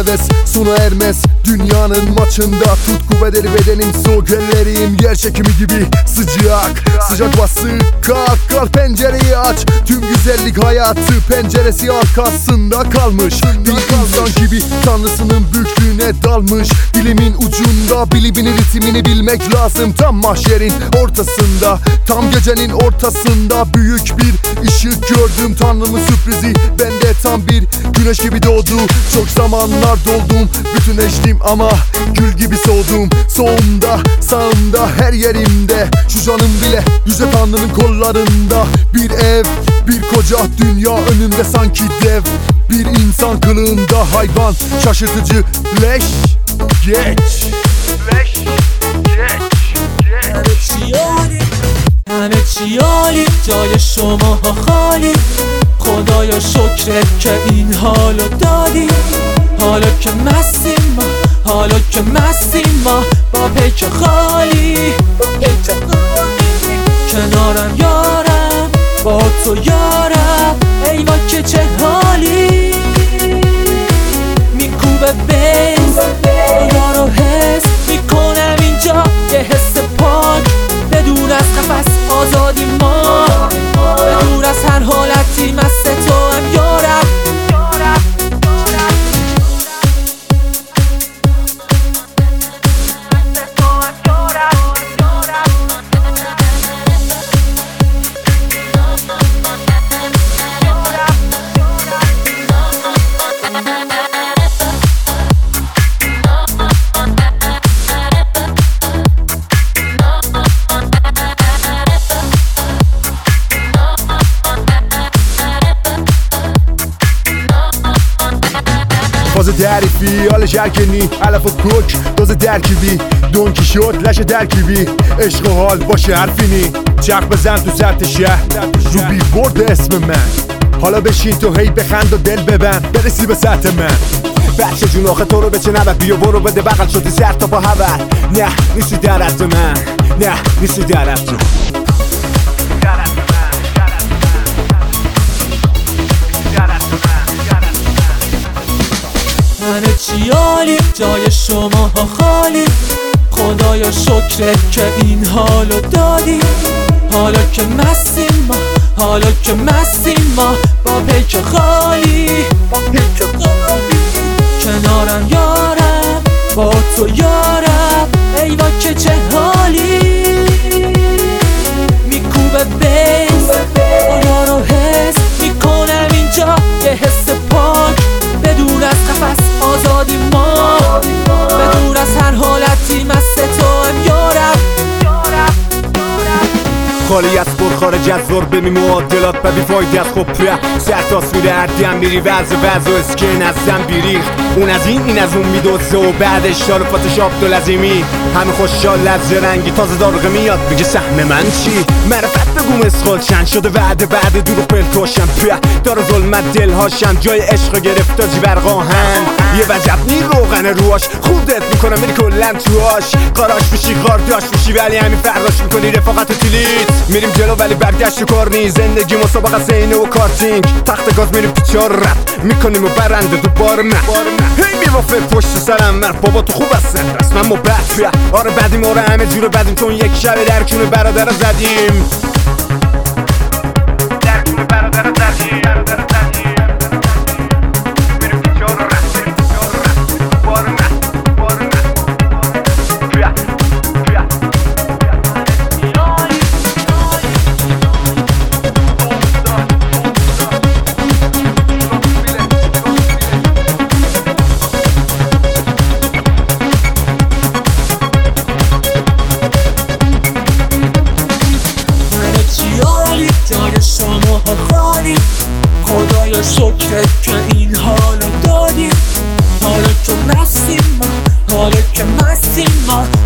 heves sona ermez. Dünyanın maçında tutku bedeli bedenim, soğuk ellerim yer çekimi gibi sıcak. Sıcak bası kalk pencereyi aç. Tüm güzellik hayatı penceresi arkasında kalmış. Bir insan gibi tanrısının büyüklüğüne dalmış. Dilimin ucunda bilibini ritmini bilmek lazım. Tam mahşerin ortasında, tam gecenin ortasında büyük bir ışık gördüm. Tanrımın sürprizi bende tam bir güneş gibi doğdu. Çok zamanlar doldum bütün eşlim ama gül gibi soğudum. Solumda sağımda her yerimde şu canım bile yüce Tanrı'nın kollarında. Bir ev bir koca dünya önümde sanki dev. Bir insan kılığında hayvan şaşırtıcı leş geç. همه چی عالی جای شماها خالی خدایا شکرت که این حالو دادی حالا که مستیم ما حالا که مستیم ما با پیک خالی کنارم یارم با تو یارم ای با که چه حالی میکوبه بیز یارو حس میکنم اینجا یه حس پاک بدون از قفس آزادی ما بدون از هر حالتی مست تو هم یارم فاز تعریفی حال جرکنی علف و کوک دوز درکیبی دونکی شد لشه درکیبی عشق و حال باشه حرفینی چرخ بزن تو سطح شهر رو بی برد اسم من حالا بشین تو هی بخند و دل ببند برسی به سطح من بچه جون آخه تو رو بچه نبد بیا برو بده بغل شدی سر تا با هور نه نیستی در حد من نه نیستی در حد من همه چی عالی جای شماها خالی خدایا شکرت که این حالو دادی حالا که مستیم ما حالا که مستیم ما با پیک خالی کنارم یارم با تو یارم ای با که چه حالی میکوبه بیز یارو حس میکنم اینجا یه حس پاک بدون از قفس آزادی ما بدون از هر حالتی مست تو هم یارم خالی از پرخارج از ضربه می معادلات و بیفایده از خب سر تاس میره هر دیم میری وز و اسکین از زن بیریخت اون از این از اون میدوزه و بعدش شارفاتش عبدالعظیمی همه خوشحال از رنگی تازه دارقه میاد میگه سهم من چی معرفت بگو مسخال چند شده وعده بعد دور و پلکاشم داره ظلمت دلهاشم جای عشق گرفت آجی برقاهن یه وجب نی روغن روش خودت میکنم میری کلن توهاش قاراش میشی قارداش میشی ولی همین فرداش میکنی رفاقت و تیلیت میریم جلو ولی برگشت کار نیست زندگی مسابقه سینه و کارتینگ تخت گاز میریم پیچار رپ میکنیم و برنده دوباره نه هی میوافه پشت سرم من بابا تو خوب هستن رسما ما بد آره بدیم آره همه جور بدیم چون یک شب در کونه برادر زدیم خدایا شکرت که این حالو دادی حالا که مستیم ما حالا که مستیم ما